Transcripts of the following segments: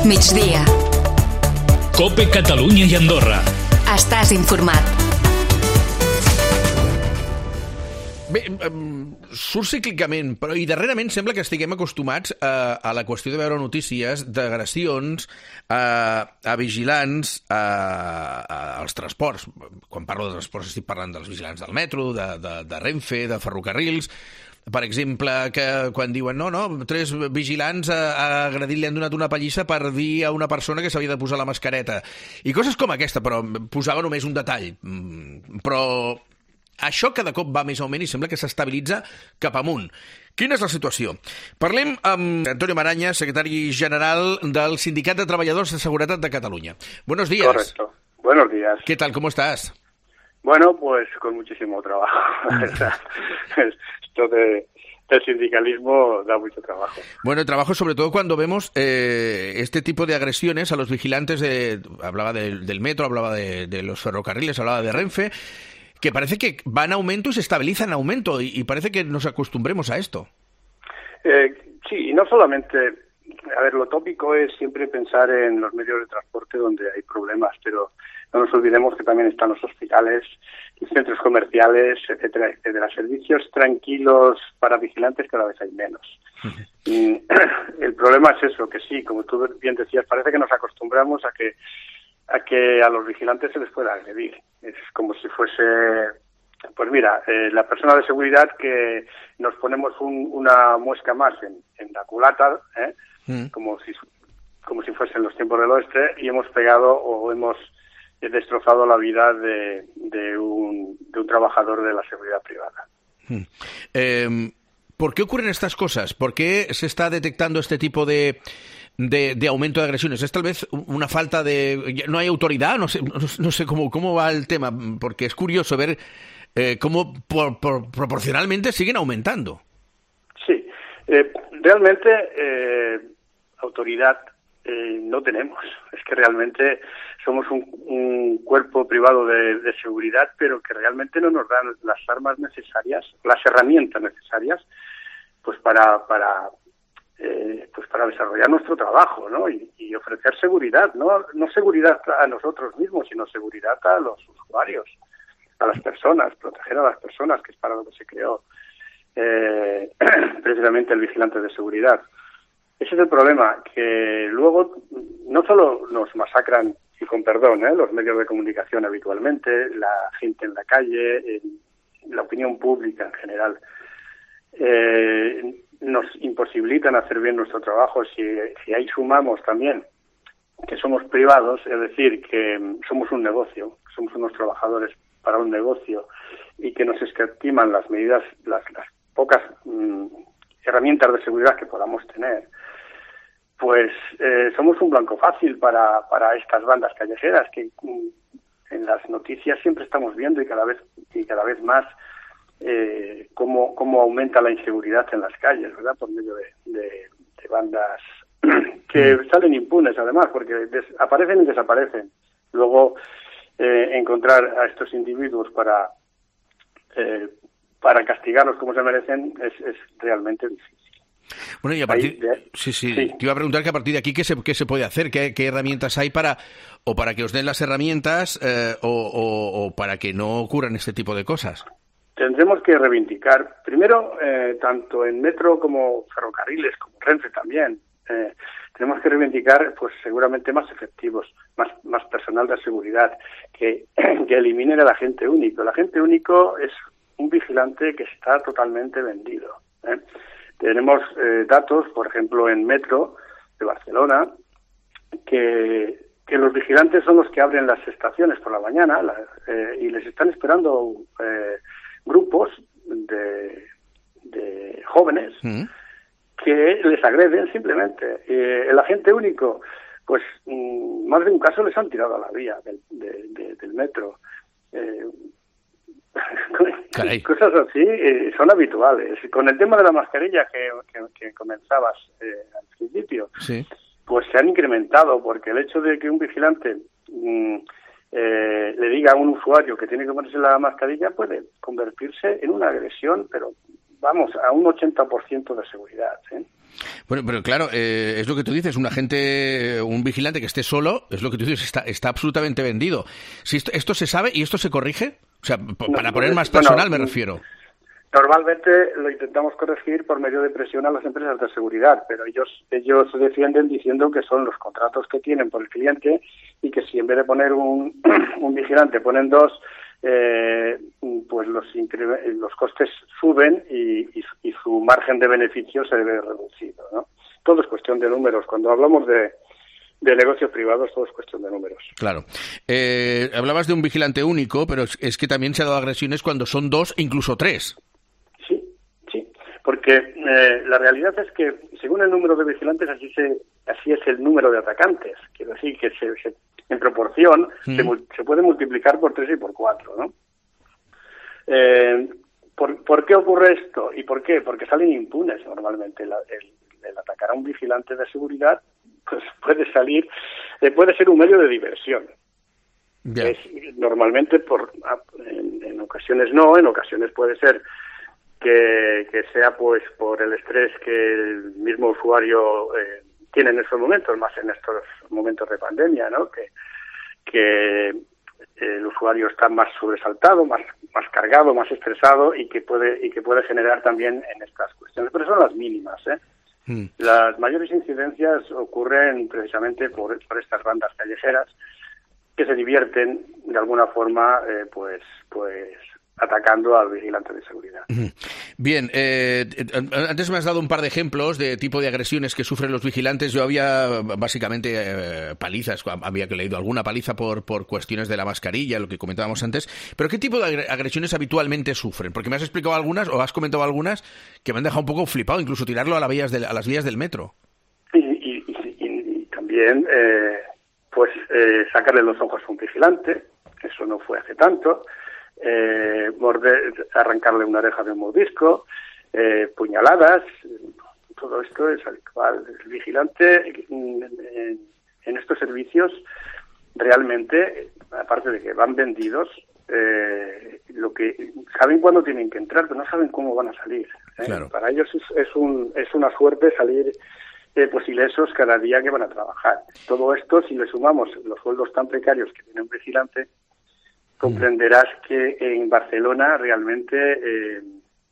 migdia. COPE Catalunya i Andorra. Estàs informat. Bé, surt cíclicament, però i darrerament sembla que estiguem acostumats a la qüestió de veure notícies d'agressions a vigilants als transports. Quan parlo de transports estic parlant dels vigilants del metro, de Renfe, de ferrocarrils. Per exemple, que quan diuen no, 3 vigilants li han donat una pallissa per dir a una persona que s'havia de posar la mascareta. I coses com aquesta, però posava només un detall. Però això cada cop va més augment i sembla que s'estabilitza cap amunt. Quina és la situació? Parlem amb Antonio Maraña, secretari general del Sindicat de Treballadors de Seguretat de Cataluña. Buenos días. Correcto. Buenos días. ¿Qué tal? ¿Cómo estás? Bueno, pues con muchísimo trabajo. Esto del sindicalismo da mucho trabajo. Bueno, trabajo sobre todo cuando vemos este tipo de agresiones a los vigilantes hablaba del metro, hablaba de los ferrocarriles, hablaba de Renfe, que parece que va en aumento y se estabiliza en aumento, y parece que nos acostumbremos a esto. Sí, y no solamente... A ver, lo tópico es siempre pensar en los medios de transporte donde hay problemas, pero no nos olvidemos que también están los hospitales, los centros comerciales, etcétera, etcétera. Servicios tranquilos para vigilantes cada vez hay menos. Y el problema es eso, que sí, como tú bien decías, parece que nos acostumbramos a que a los vigilantes se les pueda agredir. Es como si fuese... Pues mira, la persona de seguridad que nos ponemos una muesca más en la culata, como si fuesen los tiempos del oeste, y hemos pegado o hemos destrozado la vida de un trabajador de la seguridad privada. ¿Por qué ocurren estas cosas? ¿Por qué se está detectando este tipo de aumento de agresiones? ¿Es tal vez una falta de... ¿No hay autoridad? No sé cómo va el tema, porque es curioso ver cómo proporcionalmente siguen aumentando. Sí, realmente autoridad no tenemos. Es que realmente somos un cuerpo privado de seguridad, pero que realmente no nos dan las armas necesarias, las herramientas necesarias, pues para desarrollar nuestro trabajo, ¿no? Y ofrecer seguridad, no seguridad a nosotros mismos, sino seguridad a los usuarios, a las personas, proteger a las personas, que es para lo que se creó precisamente el vigilante de seguridad. Ese es el problema, que luego no solo nos masacran, y con perdón, los medios de comunicación habitualmente, la gente en la calle, la opinión pública en general, nos imposibilitan hacer bien nuestro trabajo. Si ahí sumamos también que somos privados, es decir, que somos un negocio, somos unos trabajadores para un negocio, y que nos escatiman las medidas, las pocas herramientas de seguridad que podamos tener, pues somos un blanco fácil para estas bandas callejeras que en las noticias siempre estamos viendo y cada vez más cómo aumenta la inseguridad en las calles, ¿verdad? Por medio de bandas que salen impunes, además, porque aparecen y desaparecen. Luego encontrar a estos individuos para castigarlos como se merecen es realmente difícil. Bueno, y a partir... Sí. Te iba a preguntar que a partir de aquí, ¿qué se puede hacer? ¿Qué herramientas hay para que os den las herramientas o para que no ocurran este tipo de cosas? Tendremos que reivindicar, primero, tanto en metro como ferrocarriles, como Renfe también, tenemos que reivindicar, pues seguramente más efectivos, más personal de seguridad, que eliminen al agente único. El agente único es un vigilante que está totalmente vendido. Tenemos datos, por ejemplo, en metro de Barcelona, que los vigilantes son los que abren las estaciones por la mañana y les están esperando grupos de jóvenes que les agreden simplemente. El agente único, pues más de un caso les han tirado a la vía del metro. Cosas así son habituales. Con el tema de la mascarilla que comenzabas al principio, sí, pues se han incrementado, porque el hecho de que un vigilante le diga a un usuario que tiene que ponerse la mascarilla puede convertirse en una agresión, pero vamos, a un 80% de seguridad, Bueno, pero claro, es lo que tú dices, un vigilante que esté solo, es lo que tú dices, está absolutamente vendido. Si esto se sabe y esto se corrige, o sea, para poner más personal me refiero. Normalmente lo intentamos corregir por medio de presión a las empresas de seguridad, pero ellos se defienden diciendo que son los contratos que tienen por el cliente y que si en vez de poner un vigilante ponen dos, pues los costes suben y su margen de beneficio se ve reducido, ¿no? Todo es cuestión de números. Cuando hablamos de negocios privados, todo es cuestión de números. Claro. Hablabas de un vigilante único, pero es que también se ha dado agresiones cuando son dos, incluso tres. Sí, porque la realidad es que según el número de vigilantes así es el número de atacantes. Quiero decir que en proporción se puede multiplicar por 3 y por 4, ¿no? ¿Por qué ocurre esto? ¿Y por qué? Porque salen impunes normalmente. El atacar a un vigilante de seguridad pues puede ser un medio de diversión. Yeah. Normalmente en ocasiones no, en ocasiones puede ser que sea pues por el estrés que el mismo usuario tiene en estos momentos, más en estos momentos de pandemia, ¿no? Que el usuario está más sobresaltado, más cargado, más estresado y que puede generar también en estas cuestiones, pero son las mínimas, ¿eh? Las mayores incidencias ocurren precisamente por estas bandas callejeras que se divierten de alguna forma pues atacando al vigilante de seguridad. Bien, antes me has dado un par de ejemplos de tipo de agresiones que sufren los vigilantes. Yo había básicamente palizas, había leído alguna paliza por cuestiones de la mascarilla, lo que comentábamos antes. Pero ¿qué tipo de agresiones habitualmente sufren? Porque me has explicado algunas, o has comentado algunas, que me han dejado un poco flipado, incluso tirarlo a las vías del metro. Y también, sacarle los ojos a un vigilante, eso no fue hace tanto. Arrancarle una oreja de un mordisco, puñaladas, todo esto es habitual. El vigilante en estos servicios realmente, aparte de que van vendidos, lo que saben cuándo tienen que entrar, pero no saben cómo van a salir. Claro. Para ellos es una suerte salir pues ilesos cada día que van a trabajar. Todo esto, si le sumamos los sueldos tan precarios que tiene un vigilante, comprenderás que en Barcelona realmente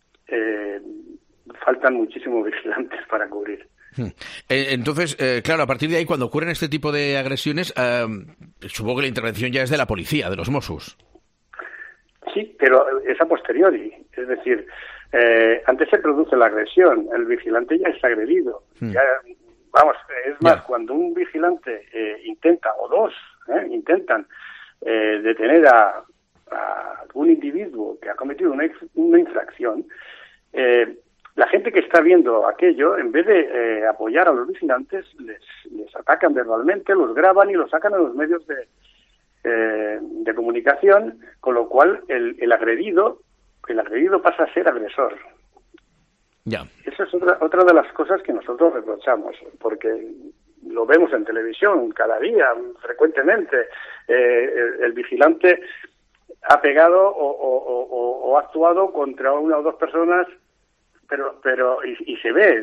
faltan muchísimos vigilantes para cubrir. Entonces, claro, a partir de ahí, cuando ocurren este tipo de agresiones, supongo que la intervención ya es de la policía, de los Mossos. Sí, pero es a posteriori. Es decir, antes se produce la agresión, el vigilante ya está agredido. Ya, es más, cuando un vigilante intenta, o dos intentan detener a algún individuo que ha cometido una infracción, la gente que está viendo aquello, en vez de apoyar a los vigilantes, les atacan verbalmente, los graban y los sacan a los medios de comunicación, con lo cual el agredido pasa a ser agresor. Ya. Esa es otra de las cosas que nosotros reprochamos, porque lo vemos en televisión cada día, frecuentemente. El vigilante ha pegado o ha actuado contra una o dos personas, pero se ve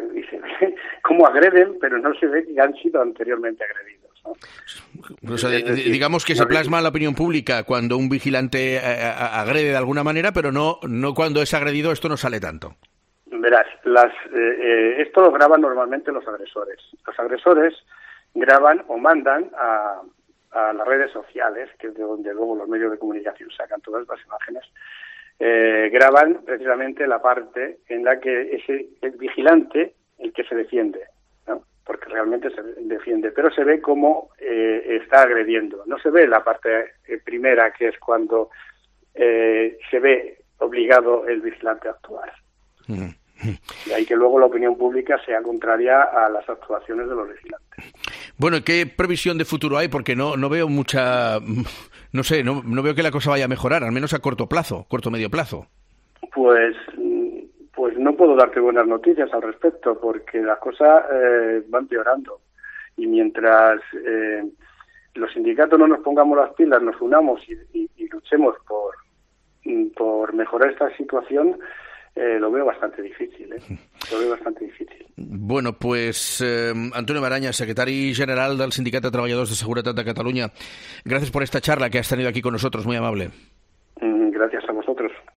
cómo agreden, pero no se ve que han sido anteriormente agredidos, ¿no? O sea, digamos que se plasma la opinión pública cuando un vigilante agrede de alguna manera, pero no cuando es agredido. Esto no sale tanto. Verás, esto lo graban normalmente los agresores. Los agresores graban o mandan a las redes sociales, que es de donde luego los medios de comunicación sacan todas las imágenes, graban precisamente la parte en la que es el vigilante el que se defiende, ¿no? Porque realmente se defiende, pero se ve cómo está agrediendo. No se ve la parte primera, que es cuando se ve obligado el vigilante a actuar. Y ahí que luego la opinión pública sea contraria a las actuaciones de los vigilantes. Bueno, ¿qué previsión de futuro hay? Porque no veo mucha... No sé, no veo que la cosa vaya a mejorar, al menos a corto medio plazo. Pues no puedo darte buenas noticias al respecto, porque las cosas van empeorando. Y mientras los sindicatos no nos pongamos las pilas, nos unamos y luchemos por mejorar esta situación, lo veo bastante difícil, Lo veo bastante difícil. Bueno, pues Antonio Maraña, secretari general del Sindicat de Treballadors de Seguretat de Catalunya, gracias por esta charla que has tenido aquí con nosotros, muy amable. Gracias a vosotros.